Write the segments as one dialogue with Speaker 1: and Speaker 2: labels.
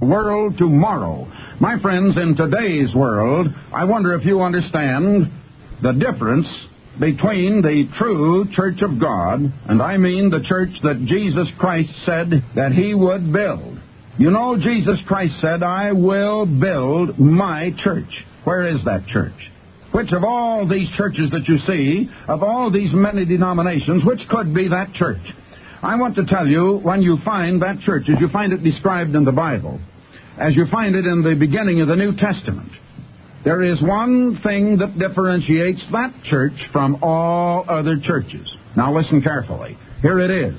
Speaker 1: world tomorrow. My friends, in today's world, I wonder if you understand the difference between the true church of God, and I mean the church that Jesus Christ said that He would build. You know, Jesus Christ said, I will build my church. Where is that church? Which of all these churches that you see, of all these many denominations, which could be that church? I want to tell you, when you find that church, as you find it described in the Bible, as you find it in the beginning of the New Testament, there is one thing that differentiates that church from all other churches. Now listen carefully. Here it is.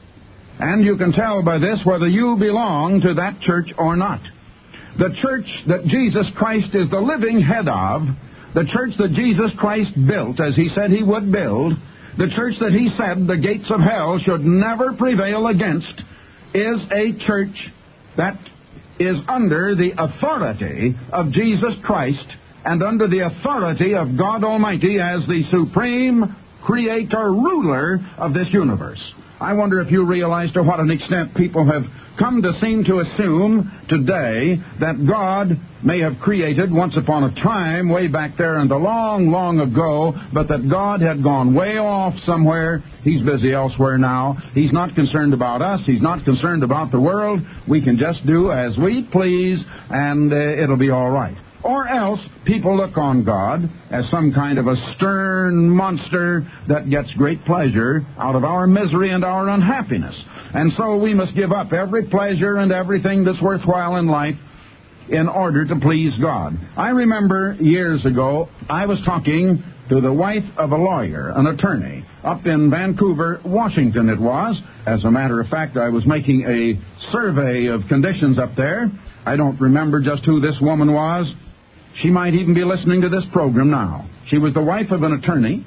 Speaker 1: And you can tell by this whether you belong to that church or not. The church that Jesus Christ is the living head of, the church that Jesus Christ built as He said He would build, the church that He said the gates of hell should never prevail against, is a church that is under the authority of Jesus Christ and under the authority of God Almighty as the supreme creator, ruler of this universe. I wonder if you realize to what an extent people have come to seem to assume today that God may have created once upon a time, way back there in the long, long ago, but that God had gone way off somewhere. He's busy elsewhere now. He's not concerned about us. He's not concerned about the world. We can just do as we please, and it'll be all right. Or else, people look on God as some kind of a stern monster that gets great pleasure out of our misery and our unhappiness. And so we must give up every pleasure and everything that's worthwhile in life in order to please God. I remember years ago, I was talking to the wife of a lawyer, an attorney, up in Vancouver, Washington it was. As a matter of fact, I was making a survey of conditions up there. I don't remember just who this woman was. She might even be listening to this program now. She was the wife of an attorney.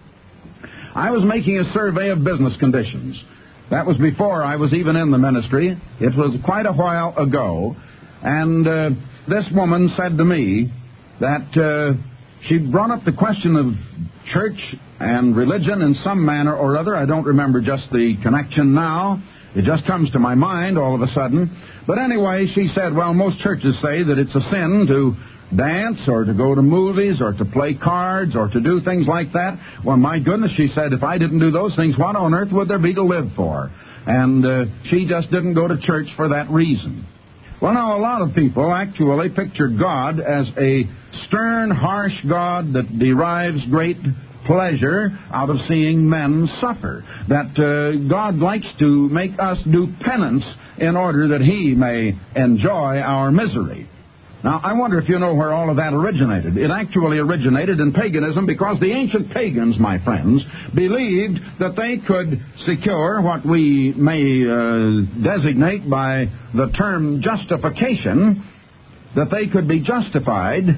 Speaker 1: I was making a survey of business conditions. That was before I was even in the ministry. It was quite a while ago. And this woman said to me that she brought up the question of church and religion in some manner or other. I don't remember just the connection now. It just comes to my mind all of a sudden. But anyway, she said, well, most churches say that it's a sin to dance or to go to movies or to play cards or to do things like that. Well, my goodness, she said, if I didn't do those things, what on earth would there be to live for? And she just didn't go to church for that reason. Well, now, a lot of people actually picture God as a stern, harsh God that derives great pleasure out of seeing men suffer. That God likes to make us do penance in order that He may enjoy our misery. Now, I wonder if you know where all of that originated. It actually originated in paganism because the ancient pagans, my friends, believed that they could secure what we may designate by the term justification, that they could be justified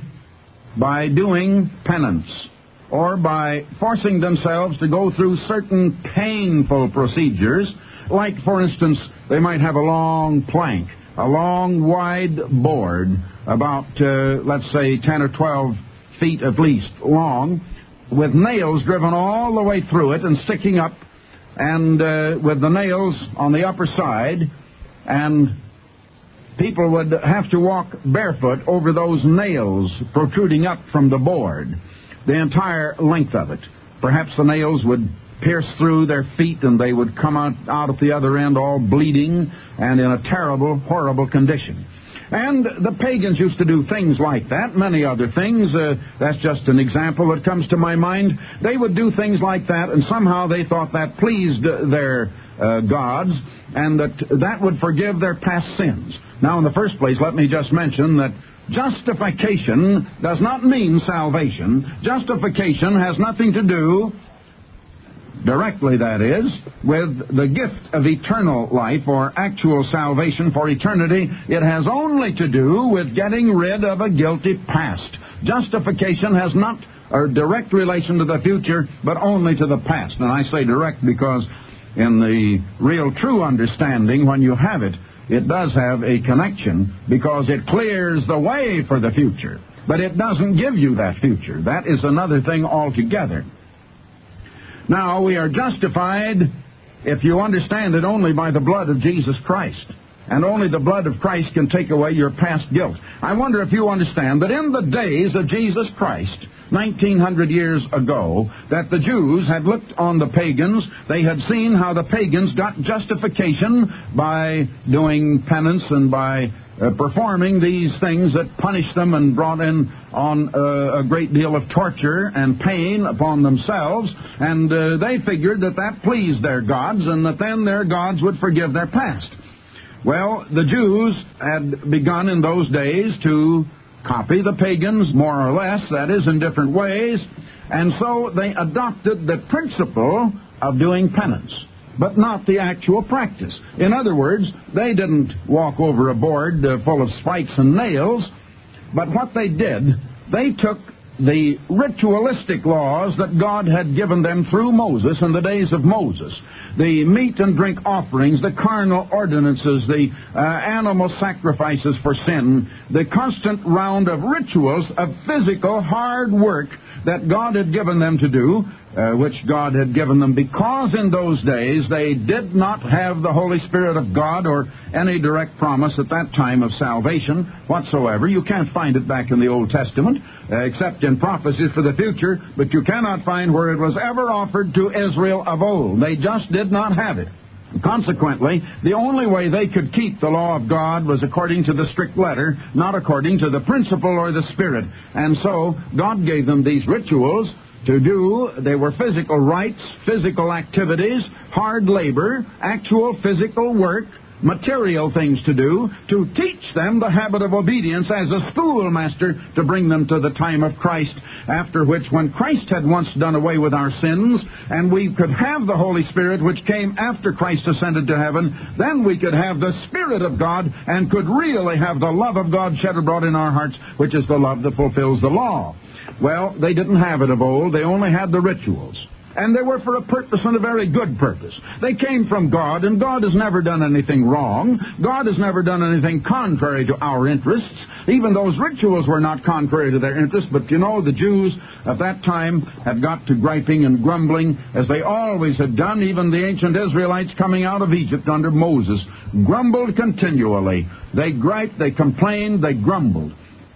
Speaker 1: by doing penance or by forcing themselves to go through certain painful procedures, like, for instance, they might have a long plank, a long, wide board, about, let's say, 10 or 12 feet at least long, with nails driven all the way through it and sticking up, and with the nails on the upper side, and people would have to walk barefoot over those nails protruding up from the board, the entire length of it. Perhaps the nails would pierce through their feet and they would come out at the other end all bleeding and in a terrible, horrible condition. And the pagans used to do things like that, many other things. That's just an example that comes to my mind. They would do things like that, and somehow they thought that pleased their gods, and that would forgive their past sins. Now, in the first place, let me just mention that justification does not mean salvation. Justification has nothing to do, directly that is, with the gift of eternal life or actual salvation for eternity. It has only to do with getting rid of a guilty past. Justification has not a direct relation to the future, but only to the past. And I say direct because in the real true understanding, when you have it, it does have a connection because it clears the way for the future. But it doesn't give you that future. That is another thing altogether. Now, we are justified, if you understand it, only by the blood of Jesus Christ. and only the blood of Christ can take away your past guilt. I wonder if you understand that in the days of Jesus Christ, 1900 years ago, that the Jews had looked on the pagans. They had seen how the pagans got justification by doing penance and by performing these things that punished them and brought in on a great deal of torture and pain upon themselves. And they figured that that pleased their gods, and that then their gods would forgive their past. Well, the Jews had begun in those days to copy the pagans, more or less, that is, in different ways, and so they adopted the principle of doing penance, but not the actual practice. In other words, they didn't walk over a board full of spikes and nails, but what they did, they took the ritualistic laws that God had given them through Moses in the days of Moses, the meat and drink offerings, the carnal ordinances, the animal sacrifices for sin, the constant round of rituals of physical hard work that God had given them to do, which God had given them because in those days they did not have the Holy Spirit of God or any direct promise at that time of salvation whatsoever. You can't find it back in the Old Testament, except in prophecies for the future, but you cannot find where it was ever offered to Israel of old. They just did not have it. Consequently, the only way they could keep the law of God was according to the strict letter, not according to the principle or the spirit. And so, God gave them these rituals to do. They were physical rites, physical activities, hard labor, actual physical work, material things to do, to teach them the habit of obedience as a schoolmaster to bring them to the time of Christ, after which, when Christ had once done away with our sins, and we could have the Holy Spirit which came after Christ ascended to heaven, then we could have the Spirit of God and could really have the love of God shed abroad in our hearts, which is the love that fulfills the law. Well, they didn't have it of old. They only had the rituals. And they were for a purpose, and a very good purpose. They came from God, and God has never done anything wrong. God has never done anything contrary to our interests. Even those rituals were not contrary to their interests, but you know, the Jews at that time had got to griping and grumbling, as they always had done. Even the ancient Israelites coming out of Egypt under Moses grumbled continually. They griped, they complained, they grumbled.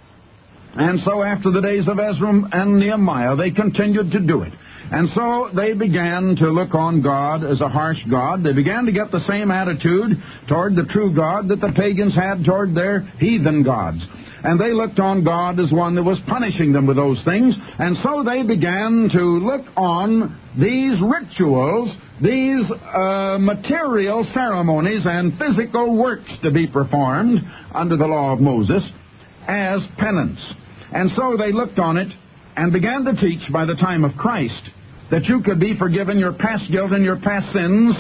Speaker 1: And so after the days of Ezra and Nehemiah, they continued to do it. And so they began to look on God as a harsh God. They began to get the same attitude toward the true God that the pagans had toward their heathen gods. And they looked on God as one that was punishing them with those things. And so they began to look on these rituals, these material ceremonies and physical works to be performed under the law of Moses as penance. And so they looked on it and began to teach by the time of Christ that you could be forgiven your past guilt and your past sins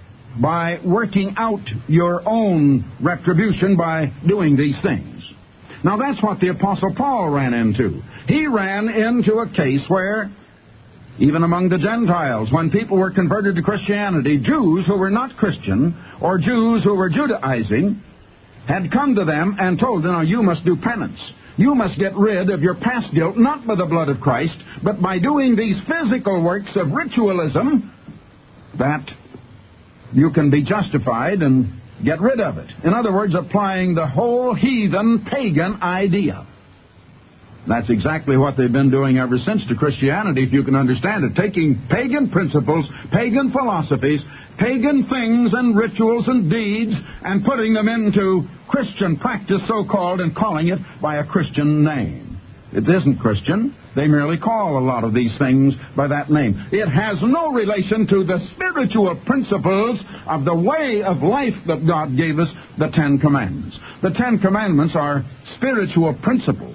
Speaker 1: by working out your own retribution by doing these things. Now that's what the Apostle Paul ran into. He ran into a case where, even among the Gentiles, when people were converted to Christianity, Jews who were not Christian, or Jews who were Judaizing, had come to them and told them, now you must do penance. You must get rid of your past guilt, not by the blood of Christ, but by doing these physical works of ritualism, that you can be justified and get rid of it. In other words, applying the whole heathen, pagan idea. That's exactly what they've been doing ever since to Christianity, if you can understand it. Taking pagan principles, pagan philosophies, pagan things and rituals and deeds, and putting them into Christian practice, so-called, and calling it by a Christian name. It isn't Christian. They merely call a lot of these things by that name. It has no relation to the spiritual principles of the way of life that God gave us, the Ten Commandments. The Ten Commandments are spiritual principles,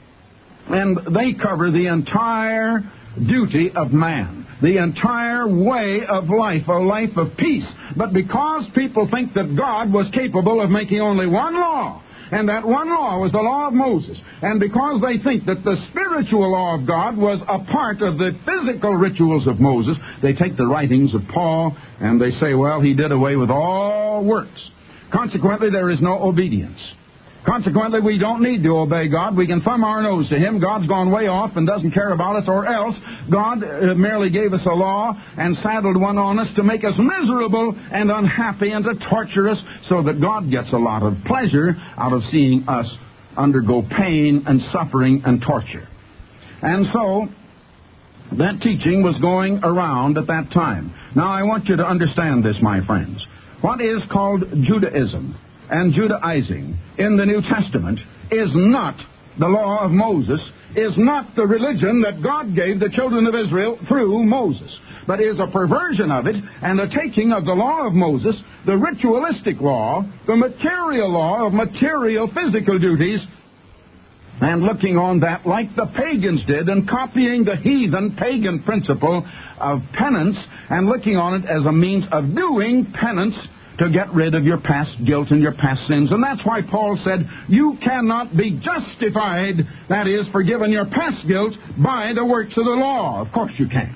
Speaker 1: and they cover the entire duty of man, the entire way of life, a life of peace. But because people think that God was capable of making only one law, and that one law was the law of Moses, and because they think that the spiritual law of God was a part of the physical rituals of Moses, they take the writings of Paul and they say, well, he did away with all works. Consequently, there is no obedience. Consequently, we don't need to obey God. We can thumb our nose to Him. God's gone way off and doesn't care about us, or else God merely gave us a law and saddled one on us to make us miserable and unhappy and to torture us, so that God gets a lot of pleasure out of seeing us undergo pain and suffering and torture. And so, that teaching was going around at that time. Now, I want you to understand this, my friends. What is called Judaism and Judaizing in the New Testament is not the law of Moses, is not the religion that God gave the children of Israel through Moses, but is a perversion of it and a taking of the law of Moses, the ritualistic law, the material law of material physical duties, and looking on that like the pagans did, and copying the heathen pagan principle of penance, and looking on it as a means of doing penance to get rid of your past guilt and your past sins. And that's why Paul said, you cannot be justified, that is, forgiven your past guilt, by the works of the law. Of course you can't.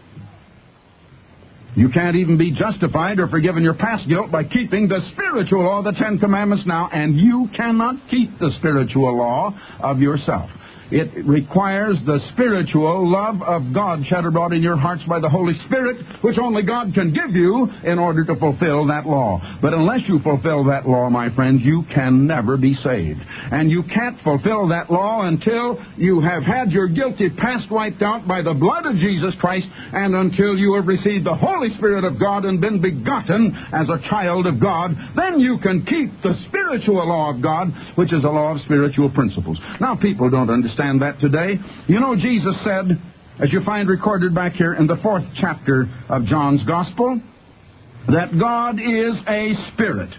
Speaker 1: You can't even be justified or forgiven your past guilt by keeping the spiritual law, the Ten Commandments now, and you cannot keep the spiritual law of yourself. It requires the spiritual love of God shed abroad in your hearts by the Holy Spirit, which only God can give you in order to fulfill that law. But unless you fulfill that law, my friends, you can never be saved. And you can't fulfill that law until you have had your guilty past wiped out by the blood of Jesus Christ, and until you have received the Holy Spirit of God and been begotten as a child of God. Then you can keep the spiritual law of God, which is a law of spiritual principles. Now, people don't understand that today. You know, Jesus said, as you find recorded back here in the 4th chapter of John's Gospel, that God is a spirit.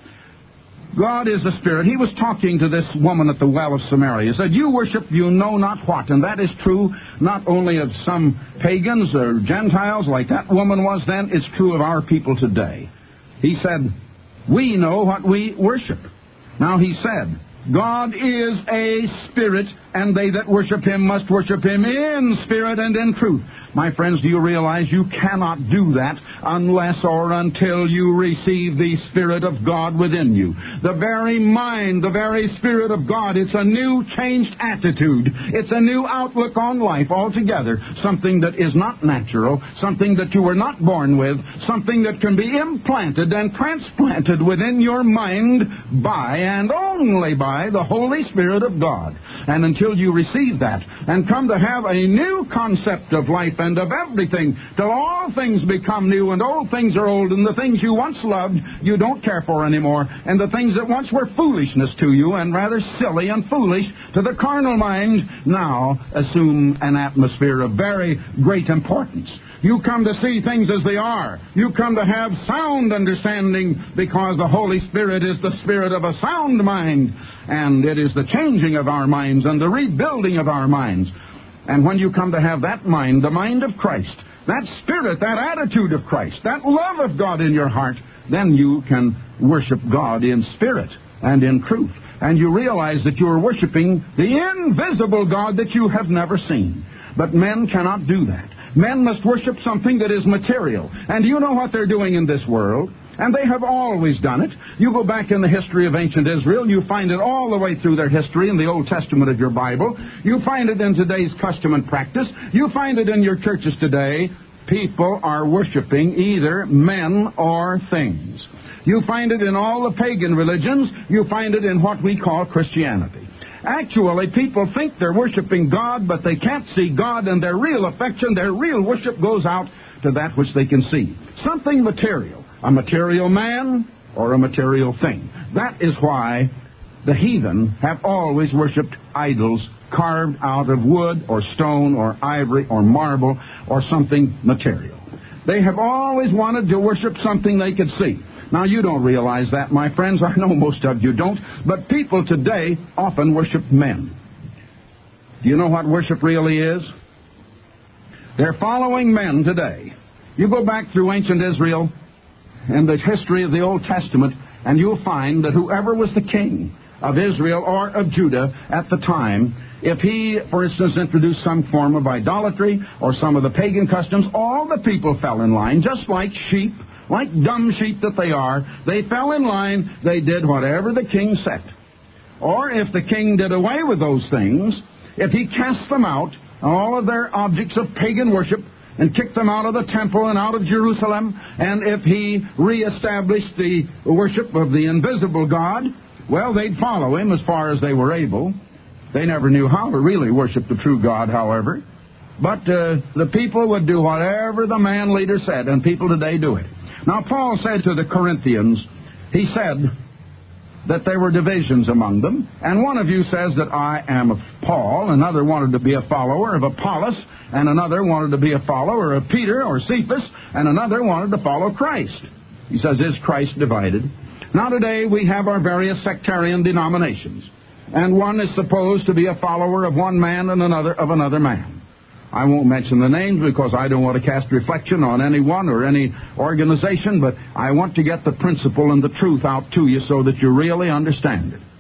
Speaker 1: God is a spirit. He was talking to this woman at the well of Samaria. He said, you worship you know not what. And that is true not only of some pagans or Gentiles like that woman was then, it's true of our people today. He said, we know what we worship. Now he said, God is a spirit, and they that worship Him must worship Him in spirit and in truth. My friends, do you realize you cannot do that unless or until you receive the Spirit of God within you? The very mind, the very Spirit of God, it's a new changed attitude. It's a new outlook on life altogether. Something that is not natural, something that you were not born with, something that can be implanted and transplanted within your mind by and only by the Holy Spirit of God. And until you receive that and come to have a new concept of life and of everything, till all things become new and old things are old, and the things you once loved you don't care for anymore, and the things that once were foolishness to you and rather silly and foolish to the carnal mind now assume an atmosphere of very great importance. You come to see things as they are. You come to have sound understanding, because the Holy Spirit is the spirit of a sound mind, and it is the changing of our minds and the rebuilding of our minds. And when you come to have that mind, the mind of Christ, that spirit, that attitude of Christ, that love of God in your heart, then you can worship God in spirit and in truth. And you realize that you are worshiping the invisible God that you have never seen. But men cannot do that. Men must worship something that is material. And do you know what they're doing in this world? And they have always done it. You go back in the history of ancient Israel, you find it all the way through their history in the Old Testament of your Bible. You find it in today's custom and practice. You find it in your churches today. People are worshiping either men or things. You find it in all the pagan religions. You find it in what we call Christianity. Actually, people think they're worshiping God, but they can't see God, and their real affection, their real worship goes out to that which they can see. Something material. A material man or a material thing. That is why the heathen have always worshipped idols carved out of wood or stone or ivory or marble or something material. They have always wanted to worship something they could see. Now, you don't realize that, my friends. I know most of you don't. But people today often worship men. Do you know what worship really is? They're following men today. You go back through ancient Israel and the history of the Old Testament, and you'll find that whoever was the king of Israel or of Judah at the time, if he, for instance, introduced some form of idolatry or some of the pagan customs, all the people fell in line, just like sheep, like dumb sheep that they are. They fell in line. They did whatever the king said. or if the king did away with those things, if he cast them out, all of their objects of pagan worship, and kicked them out of the temple and out of Jerusalem, and if he reestablished the worship of the invisible God, well, they'd follow him as far as they were able. They never knew how to really worship the true God, however. But the people would do whatever the man leader said, and people today do it. Now, Paul said to the Corinthians, he said that there were divisions among them, and one of you says that I am of Paul, another wanted to be a follower of Apollos, and another wanted to be a follower of Peter or Cephas, and another wanted to follow Christ. He says, is Christ divided? Now today we have our various sectarian denominations, and one is supposed to be a follower of one man and another of another man. I won't mention the names because I don't want to cast reflection on anyone or any organization, but I want to get the principle and the truth out to you so that you really understand it.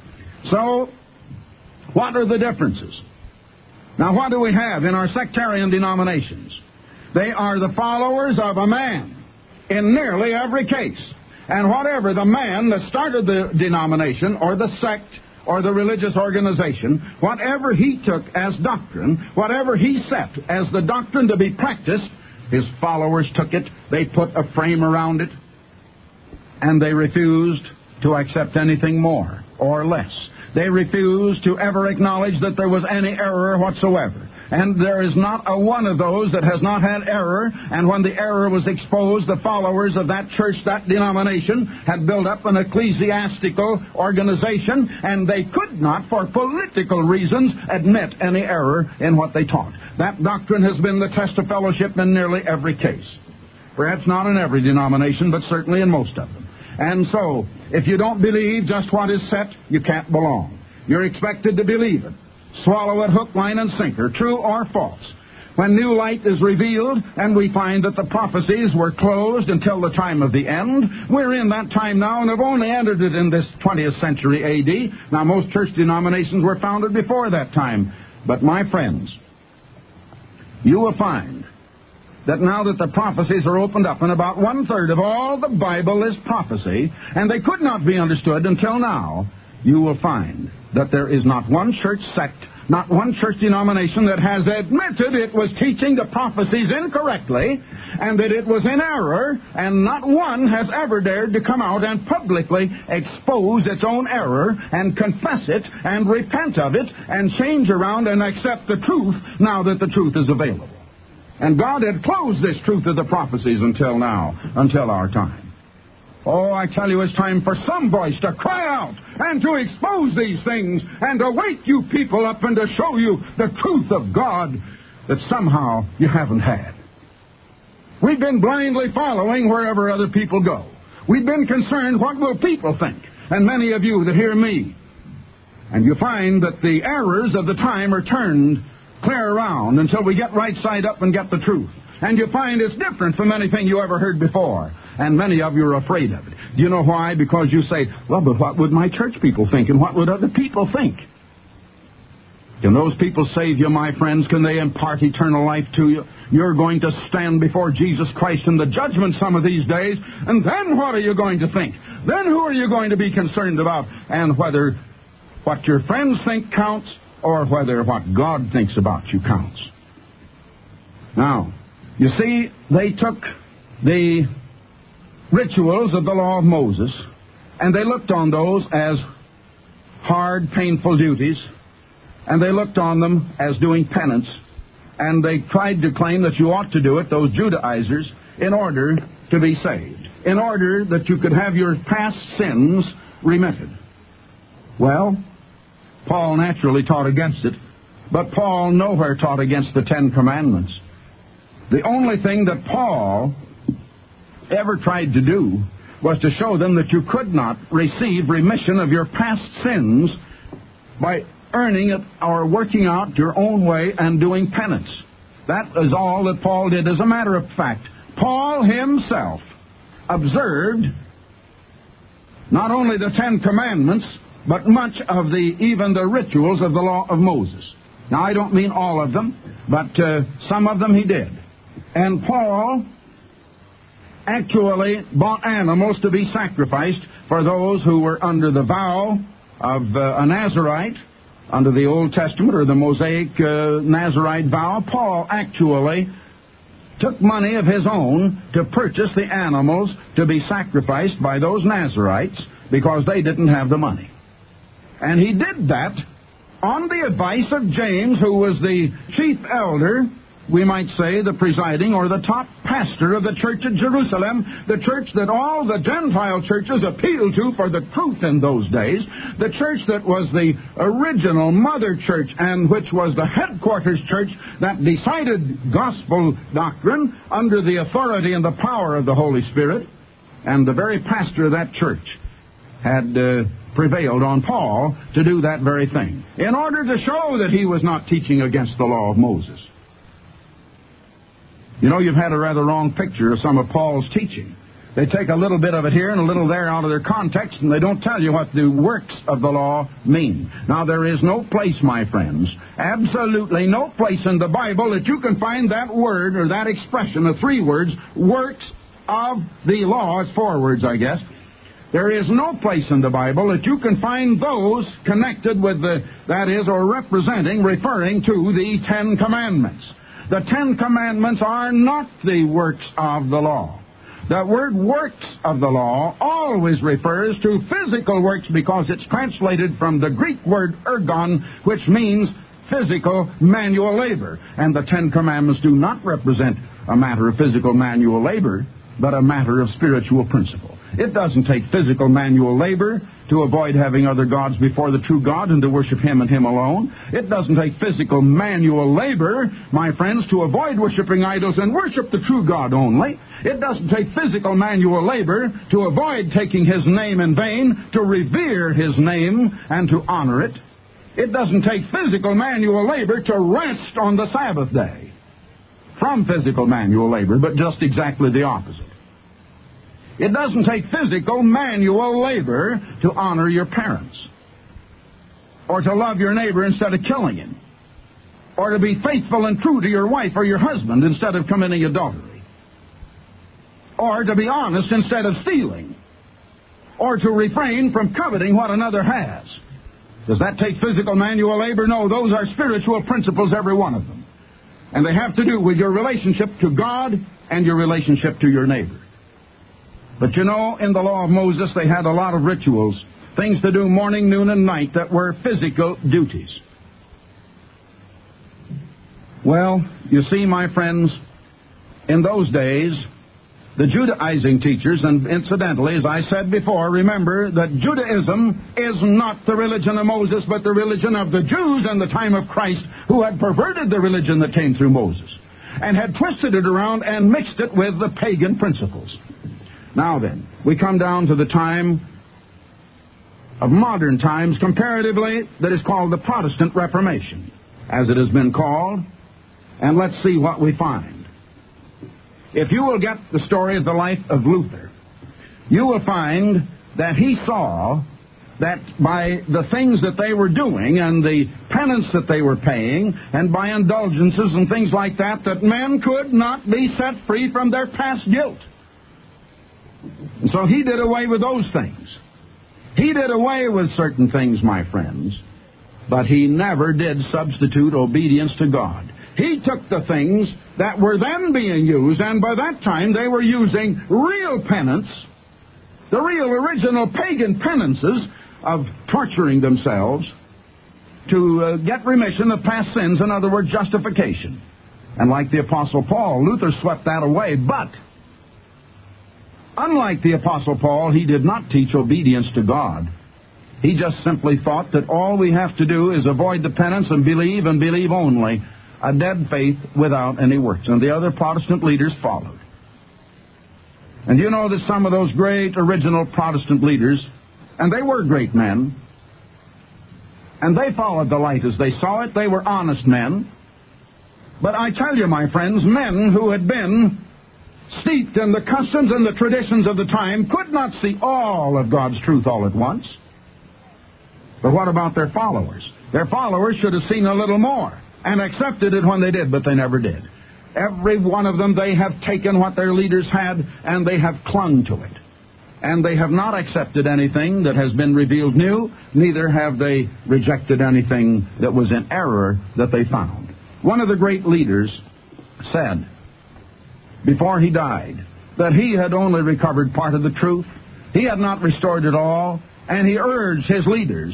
Speaker 1: So, what are the differences? Now, what do we have in our sectarian denominations? They are the followers of a man in nearly every case. And whatever the man that started the denomination or the sect or the religious organization, whatever he took as doctrine, whatever he set as the doctrine to be practiced, his followers took it, they put a frame around it, and they refused to accept anything more or less. They refused to ever acknowledge that there was any error whatsoever. And there is not a one of those that has not had error, and when the error was exposed, the followers of that church, that denomination, had built up an ecclesiastical organization, and they could not, for political reasons, admit any error in what they taught. That doctrine has been the test of fellowship in nearly every case. Perhaps not in every denomination, but certainly in most of them. And so, if you don't believe just what is set, you can't belong. You're expected to believe it. Swallow it hook, line, and sinker, true or false. When new light is revealed and we find that the prophecies were closed until the time of the end, we're in that time now and have only entered it in this 20th century A.D. Now, most church denominations were founded before that time. But, my friends, you will find that now that the prophecies are opened up, and about one-third of all the Bible is prophecy, and they could not be understood until now, you will find that there is not one church sect, not one church denomination that has admitted it was teaching the prophecies incorrectly and that it was in error, and not one has ever dared to come out and publicly expose its own error and confess it and repent of it and change around and accept the truth now that the truth is available. And God had closed this truth of the prophecies until now, until our time. Oh, I tell you, it's time for some voice to cry out and to expose these things and to wake you people up and to show you the truth of God that somehow you haven't had. We've been blindly following wherever other people go. We've been concerned, what will people think? And many of you that hear me. And you find that the errors of the time are turned clear around until we get right side up and get the truth. And you find it's different from anything you ever heard before. And many of you are afraid of it. Do you know why? Because you say, well, but what would my church people think? And what would other people think? Can those people save you, my friends? Can they impart eternal life to you? You're going to stand before Jesus Christ in the judgment some of these days. And then what are you going to think? Then who are you going to be concerned about? And whether what your friends think counts or whether what God thinks about you counts. Now, you see, they took the rituals of the law of Moses, and they looked on those as hard, painful duties, and they looked on them as doing penance, and they tried to claim that you ought to do it, those Judaizers, in order to be saved, in order that you could have your past sins remitted. Well, Paul naturally taught against it, but Paul nowhere taught against the Ten Commandments. The only thing that Paul ever tried to do was to show them that you could not receive remission of your past sins by earning it or working out your own way and doing penance. That is all that Paul did. As a matter of fact, Paul himself observed not only the Ten Commandments, but much of even the rituals of the law of Moses. Now, I don't mean all of them, but some of them he did. And Paul actually bought animals to be sacrificed for those who were under the vow of a Nazarite under the Old Testament or the Mosaic Nazarite vow, Paul actually took money of his own to purchase the animals to be sacrificed by those Nazarites because they didn't have the money. And he did that on the advice of James, who was the chief elder, we might say the presiding or the top pastor of the church at Jerusalem, the church that all the Gentile churches appealed to for the truth in those days, the church that was the original mother church and which was the headquarters church that decided gospel doctrine under the authority and the power of the Holy Spirit. And the very pastor of that church had prevailed on Paul to do that very thing in order to show that he was not teaching against the law of Moses. You know, you've had a rather wrong picture of some of Paul's teaching. They take a little bit of it here and a little there out of their context, and they don't tell you what the works of the law mean. Now, there is no place, my friends, absolutely no place in the Bible that you can find that word or that expression of three words, works of the law. It's four words, I guess. There is no place in the Bible that you can find those connected with that is, or representing, referring to the Ten Commandments. The Ten Commandments are not the works of the law. The word works of the law always refers to physical works because it's translated from the Greek word ergon, which means physical manual labor. And the Ten Commandments do not represent a matter of physical manual labor, but a matter of spiritual principle. It doesn't take physical manual labor to avoid having other gods before the true God and to worship Him and Him alone. It doesn't take physical manual labor, my friends, to avoid worshiping idols and worship the true God only. It doesn't take physical manual labor to avoid taking His name in vain, to revere His name and to honor it. It doesn't take physical manual labor to rest on the Sabbath day from physical manual labor, but just exactly the opposite. It doesn't take physical manual labor to honor your parents, or to love your neighbor instead of killing him, or to be faithful and true to your wife or your husband instead of committing adultery, or to be honest instead of stealing, or to refrain from coveting what another has. Does that take physical manual labor? No, those are spiritual principles, every one of them. And they have to do with your relationship to God and your relationship to your neighbor. But you know, in the law of Moses, they had a lot of rituals, things to do morning, noon, and night that were physical duties. Well, you see, my friends, in those days, the Judaizing teachers, and incidentally, as I said before, remember that Judaism is not the religion of Moses, but the religion of the Jews in the time of Christ, who had perverted the religion that came through Moses, and had twisted it around and mixed it with the pagan principles. Now then, we come down to the time of modern times, comparatively, that is called the Protestant Reformation, as it has been called, and let's see what we find. If you will get the story of the life of Luther, you will find that he saw that by the things that they were doing and the penance that they were paying and by indulgences and things like that, that men could not be set free from their past guilt. And so he did away with those things. He did away with certain things, my friends, but he never did substitute obedience to God. He took the things that were then being used, and by that time they were using real penance, the real original pagan penances of torturing themselves to get remission of past sins, in other words, justification. And like the Apostle Paul, Luther swept that away, but unlike the Apostle Paul, he did not teach obedience to God. He just simply thought that all we have to do is avoid the penance and believe only, a dead faith without any works. And the other Protestant leaders followed. And you know that some of those great original Protestant leaders, and they were great men, and they followed the light as they saw it. They were honest men. But I tell you, my friends, men who had been steeped in the customs and the traditions of the time could not see all of God's truth all at once. But what about their followers? Their followers should have seen a little more and accepted it when they did, but they never did. Every one of them, they have taken what their leaders had and they have clung to it. and they have not accepted anything that has been revealed new, neither have they rejected anything that was in error that they found. One of the great leaders said, before he died, that he had only recovered part of the truth. He had not restored it all, and he urged his leaders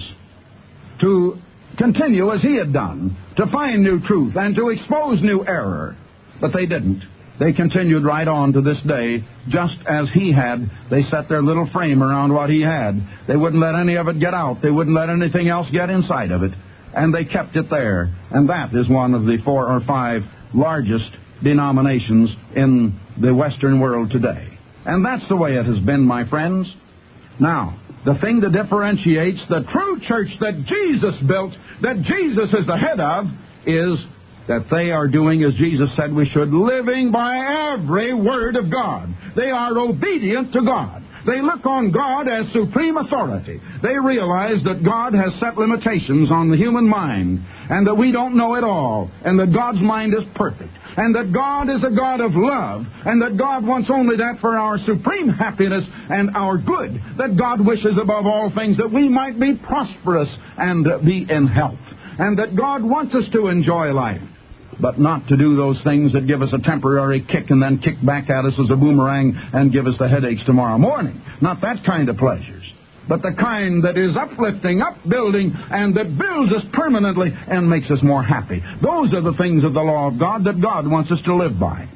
Speaker 1: to continue as he had done, to find new truth and to expose new error. But they didn't. They continued right on to this day, just as he had. They set their little frame around what he had. They wouldn't let any of it get out. They wouldn't let anything else get inside of it. And they kept it there. And that is one of the 4 or 5 largest denominations in the Western world today. And that's the way it has been, my friends. Now, the thing that differentiates the true church that Jesus built, that Jesus is the head of, is that they are doing as Jesus said we should, living by every word of God. They are obedient to God. They look on God as supreme authority. They realize that God has set limitations on the human mind, and that we don't know it all, and that God's mind is perfect, and that God is a God of love, and that God wants only that for our supreme happiness and our good, that God wishes above all things that we might be prosperous and be in health, and that God wants us to enjoy life, but not to do those things that give us a temporary kick and then kick back at us as a boomerang and give us the headaches tomorrow morning. Not that kind of pleasures, but the kind that is uplifting, upbuilding, and that builds us permanently and makes us more happy. Those are the things of the law of God that God wants us to live by.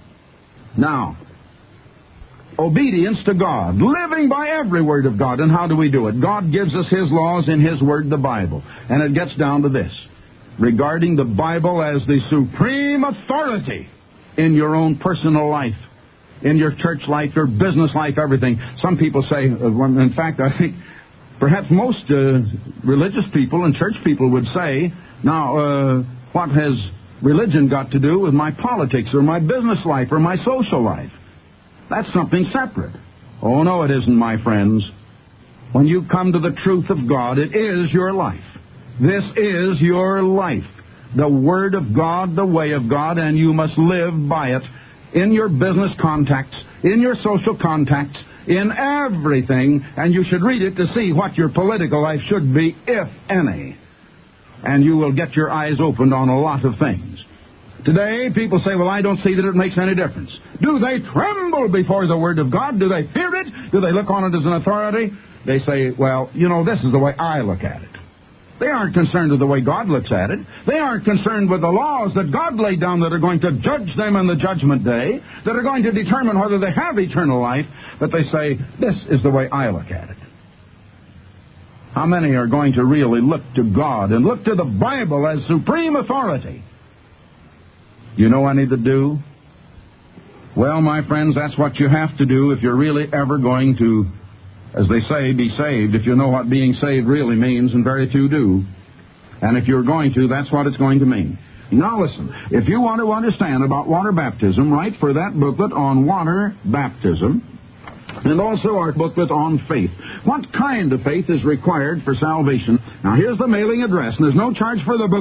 Speaker 1: Now, obedience to God, living by every word of God. And how do we do it? God gives us His laws in His Word, the Bible. And it gets down to this: regarding the Bible as the supreme authority in your own personal life, in your church life, your business life, everything. Some people say, in fact, I think perhaps most religious people and church people would say, now, what has religion got to do with my politics or my business life or my social life? That's something separate. Oh, no, it isn't, my friends. When you come to the truth of God, it is your life. This is your life, the Word of God, the way of God, and you must live by it in your business contacts, in your social contacts, in everything, and you should read it to see what your political life should be, if any. And you will get your eyes opened on a lot of things. Today, people say, well, I don't see that it makes any difference. Do they tremble before the Word of God? Do they fear it? Do they look on it as an authority? They say, well, this is the way I look at it. They aren't concerned with the way God looks at it. They aren't concerned with the laws that God laid down that are going to judge them in the judgment day, that are going to determine whether they have eternal life. But they say, this is the way I look at it. How many are going to really look to God and look to the Bible as supreme authority? You know any that do? Well, my friends, that's what you have to do if you're really ever going to, as they say, be saved, if you know what being saved really means, and very few do. And if you're going to, that's what it's going to mean. Now listen, if you want to understand about water baptism, write for that booklet on water baptism, and also our booklet on faith. What kind of faith is required for salvation? Now here's the mailing address, and there's no charge for the book.